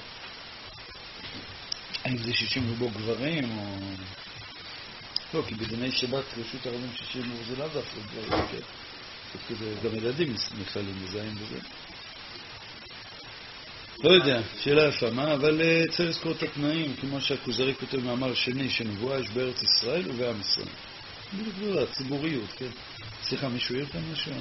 האם זה 60 רבו גברים או... לא, כי בדיני שבת רשות הרבים 60 רבו זה לא דווקא גברים, כן. גם ילדים נכללים מזהים בזה. לא יודע, שאלה יפה, מה? אבל צריך לזכור את התנאים, כמו שהכוזרי כותב מאמר שני, שנבואה יש בארץ ישראל ובעם ישראל. בדיוק לא, ציבוריות, כן. סליחה, מישהו יהיה כאן משהו?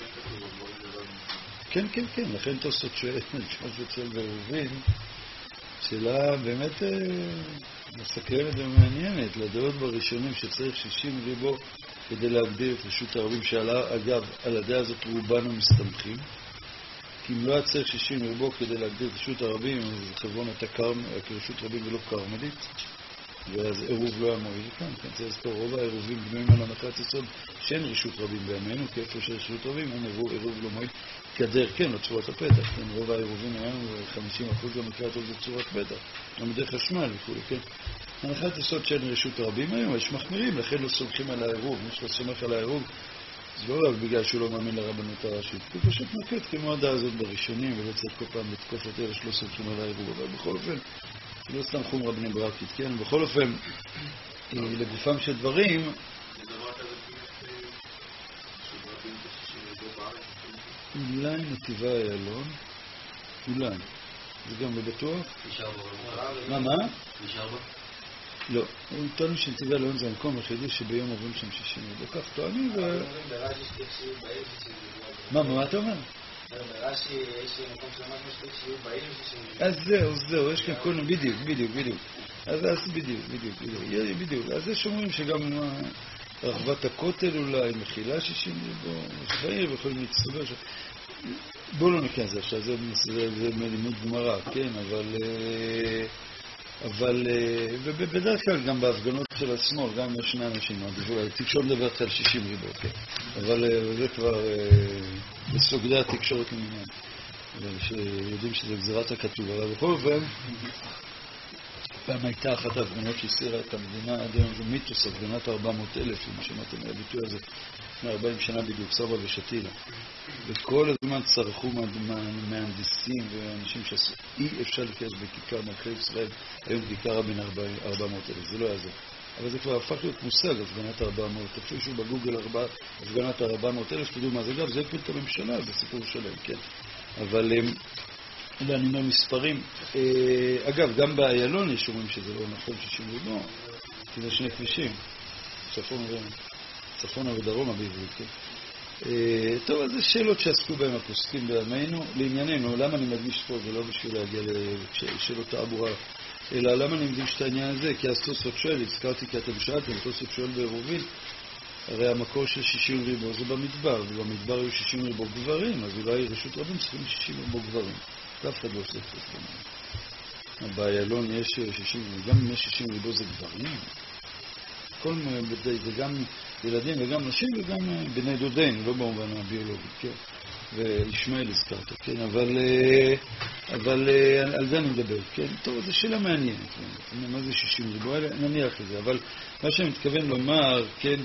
כן, כן, כן, לכן תוספות שואל וראובין, שאלה באמת מסקרנת ומעניינת. לדעות בראשונים שצריך 60 ריבו כדי להגדיר את רשות הרבים, שעלה, אגב, על הדעה הזאת רובנו מסתמכים. כי אם לא היה צריך 60 ריבו כדי להגדיר את רשות הרבים, אז חברון הייתה כרשות רבים ולא קרמלית, ואז עירוב לא היה מועיל כאן. כאן צריך לזכור, רוב העירובים בנויים על הנחת יסוד שאין רשות רבים בימינו, כי איפה שיש רשות רבים, אין עירוב לא מועיל. כדרך כן, לצורת הפתח, כן, רוב העירובים היום, 50% במקרה הטוב לצורת פתח, גם בדרך חשמל וכו', כן. הנחת יסוד שאין רשות רבים היום, יש מחמירים, לכן לא סומכים על העירוב. מי שלא סומך על העירוב, זה לא רק בגלל שהוא לא מאמין לרבנות הראשית, הוא פשוט נוקט כמו הדעה הזאת בראשונים, ולא צריך כל פעם לתקוף את אלה שלא סומכים על העירוב, אבל בכל אופן, לא סתם חומרה בני ברקית, כן? בכל אופן, לגופם של דברים, אולי נתיבה איילון, אולי, זה גם לא בטוח. מה? לא, הוא טוען שנתיבה איילון זה המקום היחידי שביום עוברים שם 60 ריבו, כך טוענים מה אתה אומר? ברש"י יש מקום שממש משתק שיהיו בעיר אז זהו, יש כאן כל בדיוק. אז בדיוק. אז יש אומרים שגם רחבת הכותל אולי מכילה 60 ריבו, יש בעיר ויכולים להצטבר. בואו לא נקרא זה עכשיו, זה מלימוד גמרא, כן, אבל בדרך כלל גם בהפגנות של השמאל, גם יש שני אנשים, התקשורת מדברת על 60 ריבו, כן, אבל זה כבר בסוגדי התקשורת למיניהם, שיודעים שזה גזירת הכתוב, אבל בכל אופן, פעם הייתה אחת ההפגנות שהסירה את המדינה, עד היום זה מיתוס, הפגנת 400,000, אם שמעתם מהביטוי הזה, לפני 40 שנה בדיוק, סבא ושתילה. וכל הזמן צרכו מהנדסים ואנשים שעשו, אי אפשר להיכנס בכיכר מלכי ישראל, היום כיכר בין 400,000, זה לא יעזור. אבל זה כבר הפך להיות מושג, הפגנת 400, תפרישו בגוגל הפגנת 400,000, תדעו מה זה, אגב, זה הפיל את הממשלה, זה סיפור שלהם, כן. אבל אלה אני אומר מספרים. אגב, גם באיילון יש אומרים שזה לא נכון 60 ריבו, כי זה שני כבישים, צפונה ודרומה בעברית, כן? טוב, אז זה שאלות שעסקו בהם הפוסקים בימינו. לענייננו, למה אני מדגיש פה, זה לא בשביל להגיע לשאלות תעבורה, אלא למה אני מדגיש את העניין הזה? כי אז תוספות שואל, הזכרתי כי אתם שאלתם, תוספות שואל בעירובין, הרי המקור של 60 ריבו זה במדבר, ובמדבר היו 60 ריבו גברים, אז אולי רשות רבים צריכים 60 ריבו גברים. אף אחד לא עושה את זה. באיילון יש 60 ריבו, גם אם יש 60 ריבו זה גברים. זה גם ילדים וגם נשים וגם בני דודינו, לא במובן הביולוגי, כן? וישמעאל הזכרת, כן? אבל על זה אני מדבר, כן? טוב, זו שאלה מעניינת, כן? מה זה 60 ריבו? נניח לזה, אבל מה שאני מתכוון לומר, כן?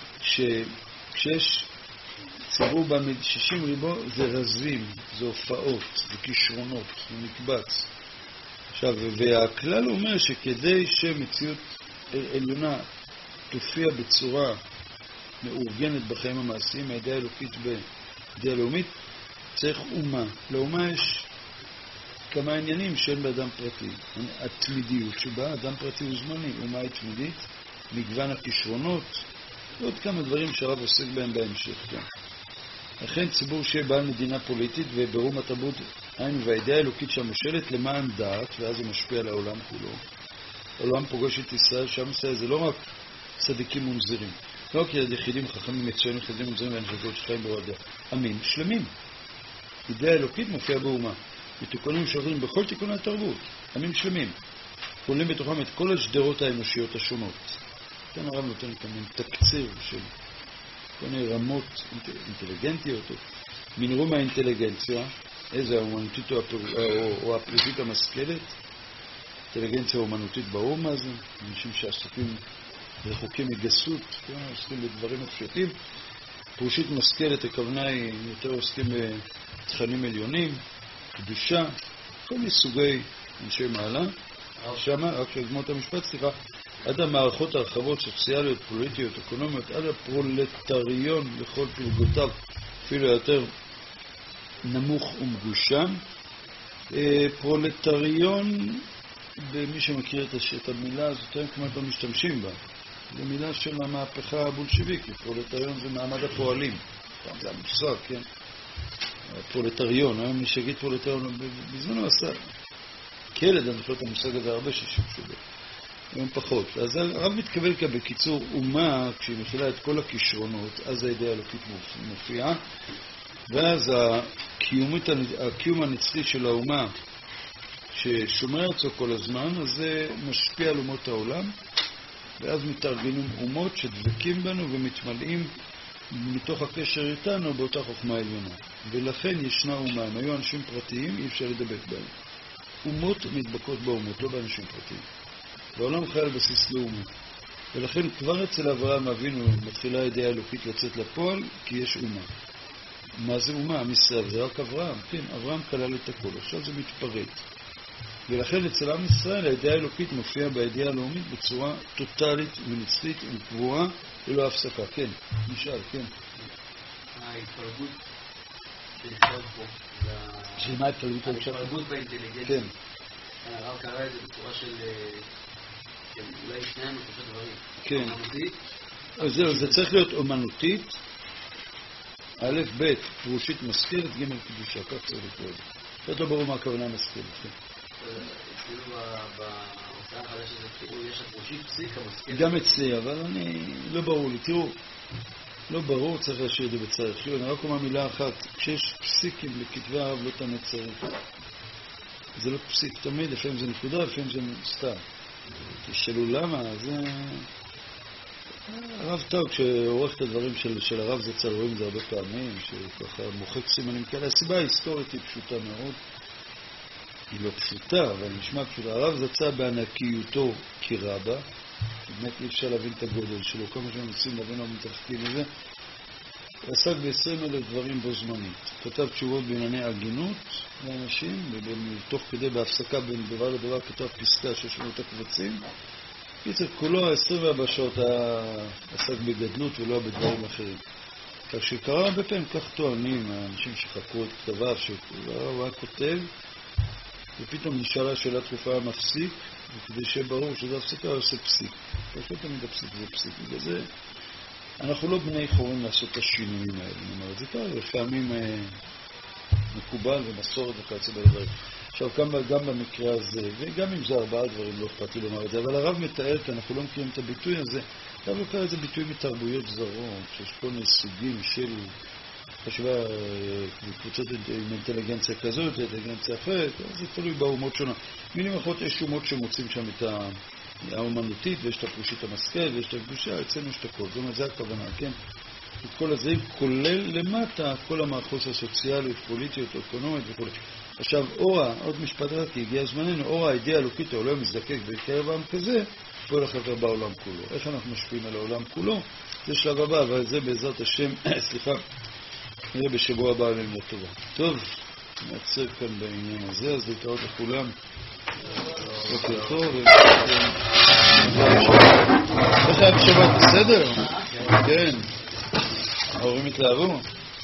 כשיש ציבור ב-60 ריבו זה רזים, זה הופעות, זה כישרונות, זה מקבץ. עכשיו, והכלל אומר שכדי שמציאות עליונה תופיע בצורה מאורגנת בחיים המעשיים, הידיעה האלוקית בידיעה לאומית, צריך אומה. לאומה יש כמה עניינים שאין באדם פרטי. התמידיות שבה, אדם פרטי הוא זמני, אומה היא תמידית, מגוון הכישרונות, ועוד כמה דברים שהרב עוסק בהם בהמשך. כן. לכן ציבור שיהיה בעל מדינה פוליטית וברום התרבות, היינו, והידיעה האלוקית שהמושלת למען דעת, ואז זה משפיע על העולם כולו. העולם פוגש את ישראל, שם ישראל זה לא רק צדיקים ומזירים, לא רק יחידים חכמים מצוינים, יחידים ומזירים ואנשי שחיים ברועדיה, עמים שלמים. ידיעה האלוקית מופיעה באומה, ותיקונים שעוברים בכל תיקוני התרבות, עמים שלמים, כוללים בתוכם את כל השדרות האנושיות השונות. כאן הרב נותן כאן תקציר של כל מיני רמות אינטליגנטיות, מנרום האינטליגנציה, איזה האומנותית או הפריטית המשכלת, אינטליגנציה אומנותית באום הזה, אנשים שעסוקים רחוקים מגסות, עוסקים בדברים הפשוטים. פרושית משכלת, הכוונה היא יותר עוסקים בתכנים עליונים, קדושה, כל מיני סוגי אנשי מעלה. שמה, רק שגמור את המשפט, סליחה, עד המערכות הרחבות, סוציאליות, פוליטיות, אקונומיות, עד הפרולטריון לכל פלגותיו, אפילו יותר נמוך ומגושם. פרולטריון, במי שמכיר את המילה הזאת, הם כמעט לא משתמשים בה. זו מילה של המהפכה הבולשביקית. פרולטריון זה מעמד הפועלים. זה המושג, כן? פרולטריון, היום מי שיגיד פרולטריון, בזמנו עשה. כילד, אני חושב את המושג הזה הרבה ששימשו בו. היום פחות. אז הרב מתכוון כאן בקיצור, אומה, כשהיא מכילה את כל הכישרונות, אז הידיעה האלוקית מופיעה, ואז הקיום הנצחי של האומה, ששומר אצלו כל הזמן, אז זה משפיע על אומות העולם, ואז מתארגנים אומות שדבקים בנו ומתמלאים מתוך הקשר איתנו באותה חוכמה עליונה. ולכן ישנה אומה, הם היו אנשים פרטיים, אי אפשר לדבק בהם. אומות מתבקות באומות, לא באנשים פרטיים. והעולם חי על בסיס לאומי. ולכן כבר אצל אברהם אבינו מתחילה הידיעה האלוקית לצאת לפועל, כי יש אומה. מה זה אומה? עם ישראל, זה רק אברהם. כן, אברהם כלל את הכל, עכשיו זה מתפרט. ולכן אצל עם ישראל הידיעה האלוקית מופיעה בידיעה הלאומית בצורה טוטלית ונצחית וקבועה ללא הפסקה. כן, נשאל, כן. ההתפלגות שנכתב פה. שמה ההתפלגות? ההתפלגות באינטליגנציה. כן. הרב קרא את זה בצורה של אולי שניים ושלושה דברים. כן. אומנותית. אז זהו, זה צריך להיות אומנותית, א', ב', פירושית משכלת, ג' קדושה, כך צריך לקרוא. זאת לא ברור מה הכוונה משכלת. אצלנו בהוצאה החדשה זה כאילו יש הפרושית פסיק המשכלת. גם אצלי, אבל לא ברור לי. תראו, לא ברור, צריך להשאיר את זה בצריך. אני רק אומר מילה אחת, כשיש פסיקים לכתבי הרב לא תמיד צריך. זה לא פסיק תמיד, לפעמים זה נקודה, לפעמים זה סתם. תשאלו למה, זה... הרב טוב, כשעורך את הדברים של הרב זצ"ל, רואים את זה הרבה פעמים, שככה מוחק סימנים כאלה. הסיבה ההיסטורית היא פשוטה מאוד. היא לא פשוטה, אבל נשמע פשוטה. הרב זצ"ל בענקיותו כרבה, באמת אי אפשר להבין את הגודל שלו, כמה שהם מנסים להבין או מתרחקים מזה, הוא עסק ב-20,000 דברים בו זמנית. כתב תשובות בענייני הגינות לאנשים, ותוך כדי בהפסקה בין דבר לדבר כתב פסקה ששמות הקבצים. קיצר, כולו 24 שעות עסק בגדלות ולא בדברים אחרים. כך שקרה הרבה פעמים כך טוענים, האנשים שחקרו את כתביו, שהוא היה כותב, ופתאום נשאלה שאלה תקופה מפסיק, וכדי שברור שזה הפסיקה, הוא עושה פסיק. פשוט תמיד הפסיק זה פסיק. בגלל זה אנחנו לא בני חורים לעשות את השינויים האלה. אני אומר את זה כאן, לפעמים מקובל ומסורת וכיוצא בדברים. עכשיו, גם במקרה הזה, וגם אם זה 4 דברים, לא אכפת לי לומר את זה, אבל הרב מתאר, כי אנחנו לא מכירים את הביטוי הזה, הרב לוקח את זה ביטוי מתרבויות זרות, שיש כל מיני סוגים של חשיבה, קבוצות עם אינטליגנציה כזאת, אינטליגנציה אחרת, זה תלוי באומות שונות. מילים אחרות, יש אומות שמוצאים שם את האומנותית, ויש את הפרושית המשכלת, ויש את הקדושה, אצלנו יש את הכל. זאת אומרת, זה הכוונה, כן? את כל הזה כולל למטה כל המערכות הסוציאליות, פוליטיות, אקונומית וכו'. עכשיו, אורה, עוד משפט רק, כי הגיע זמננו, אורה, הידיעה האלוקית, העולם מזדקק בקרב עם כזה, פועל החבר בעולם כולו. איך אנחנו משפיעים על העולם כולו? זה שלב הבא, אבל זה בעזרת השם, סליחה, נראה בשבוע הבא ללמוד טובה. טוב, נעצר כאן בעניין הזה, אז להתראות לכולם. בוקר טוב. איך היה בשבת? בסדר? כן. ההורים התלהבו?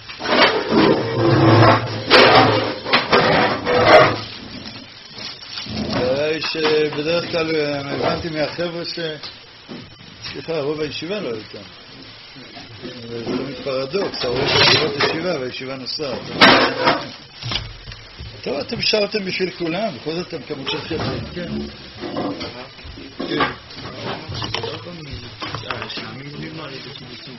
שבדרך כלל הבנתי מהחבר'ה סליחה, רוב הישיבה לא הייתה. זה תמיד פרדוקס, ההורים ישיבות ישיבה והישיבה נוסעת. טוב, אתם שרתם בשביל כולם, בכל זאת אתם כמו שלכם. כן.